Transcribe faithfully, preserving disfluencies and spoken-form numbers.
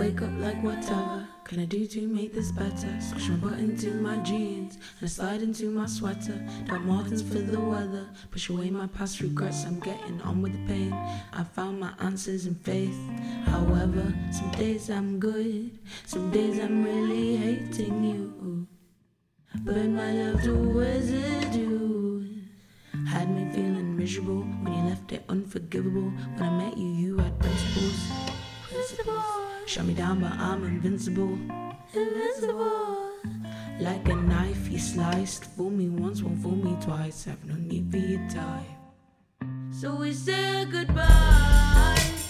Wake up like whatever can I do to make this better? Squish my butt into my jeans and I slide into my sweater. Doc Martens for the weather, push away my past regrets. I'm getting on with the pain. I found my answers in faith. However, some days I'm good, some days I'm really hating you. Burn my love to residue. Had me feeling miserable when you left it unforgivable. When I met you, you had principles. Principles. Shut me down, but I'm invincible. Invincible. Like a knife you sliced. Fool me once, won't fool me twice. Have no need for your time. So we say goodbye.